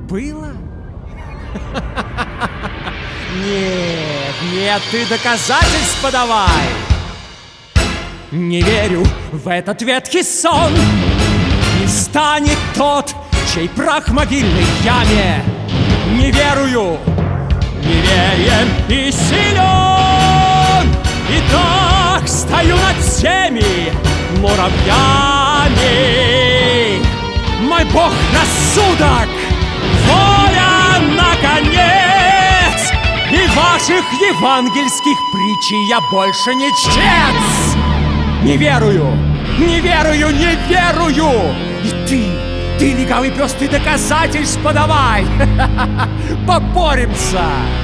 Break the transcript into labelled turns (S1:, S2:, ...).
S1: Было? Нет, нет, ты доказательства давай. Не верю в этот ветхий сон. Не станет тот, чей прах в могильной яме. Не верую, неверием и силен. И так стою над всеми муравьями. Мой бог рассудок, воля наконец. И ваших евангельских притчей я больше не чтец. Не верую, не верую, не верую. И ты легавый пес, ты доказательства давай. Поборемся.